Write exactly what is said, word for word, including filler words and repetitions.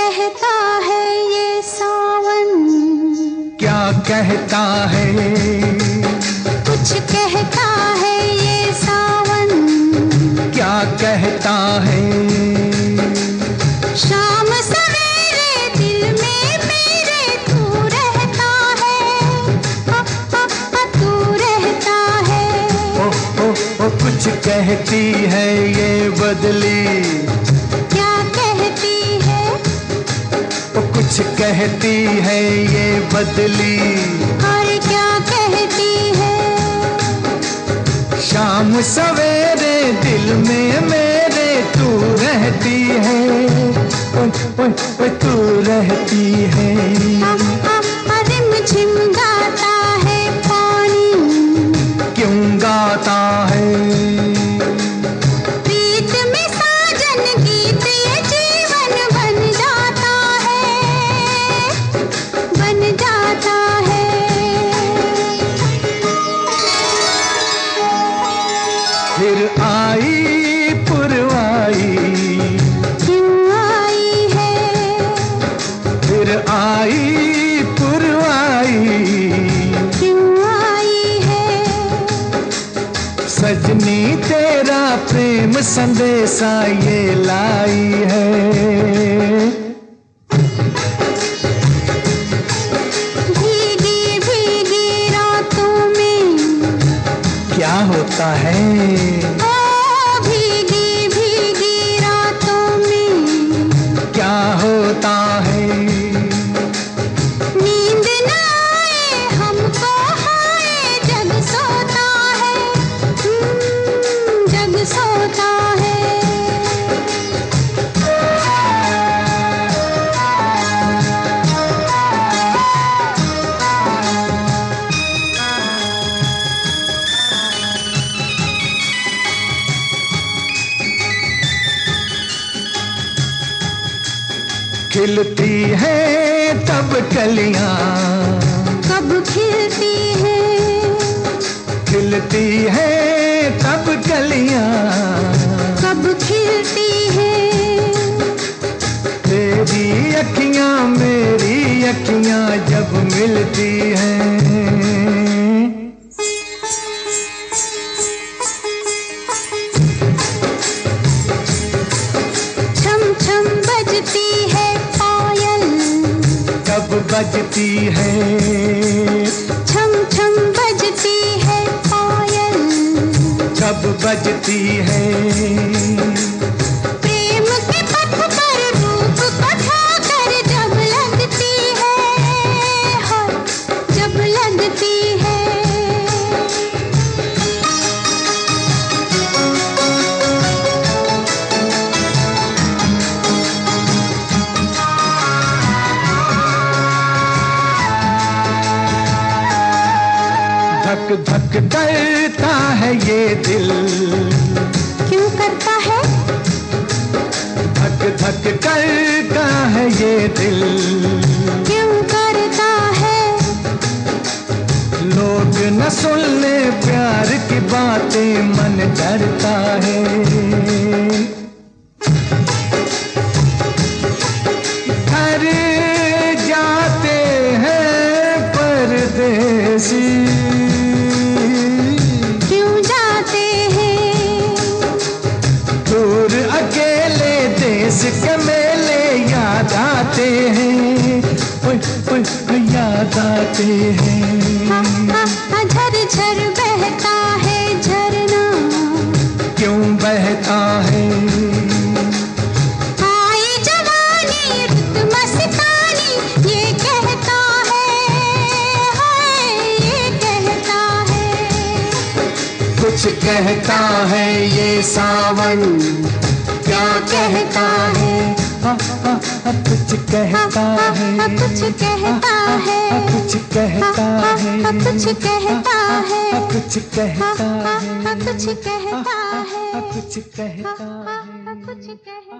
कहता है ये सावन, क्या कहता है? कुछ कहता है ये सावन, क्या कहता है? शाम सवेरे दिल में मेरे तू रहता है, आ, आ, आ, तू रहता है। ओ, ओ, ओ, कुछ कहती है ये बदली, क्या कहती है? ओ, कुछ कहती है ये बदली, और क्या कहती है? शाम सवेरे दिल में मेरे तू रहती है, ओ, ओ, ओ, तू रहती है। आ, आ, आ, रिमझिम गाता है पानी, क्यों गाता है? प्रीत में साजन गीत ये जीवन बन जाता है, बन जाता है। फिर आई पुरवाई, क्यों आई है? फिर आई पुरवाई, क्यों आई है? सजनी तेरा प्रेम संदेशा ये लाई है। भीगी भीगी रातों में क्या होता है? ओ भीगी भीगी रातों में क्या होता है? नींद न आए हमको, हाय जग सोता है, हम्म, जग सोता है। खिलती है तब कलियां, कब खिलती है? खिलती है तब कलियां, कब खिलती है? तेरी अखियां मेरी अखियां जब मिलती हैं। छम छम बजती है पायल, कब बजती है? छम छम बजती है पायल, कब बजती है? प्रेम के पथ पर रूप पठा कर जब लगती है, हाय जब लगती है। धक धक करता है ये दिल, क्यों करता है? धक धक करता है ये दिल, क्यों करता है? लोग न सुन ले प्यार की बातें मन डरता है। घर जाते हैं परदेसी, क्यों जाते हैं? दूर अकेले देश के मेले याद आते हैं, ओए ओए याद आते हैं। आ, आ, आ, झरझर बहता है झरना, क्यों बहता है? आई जवानी रुत मस्तानी ये कहता है, हाय ये कहता है। कुछ कहता है ये सावन, क्या कहता है? आ, आ, आ, कुछ कहता है, कुछ कहता है, कुछ कहता है, कुछ कहता है, कुछ कहता है, कुछ कहता है, कुछ कहता है। कुछ कहता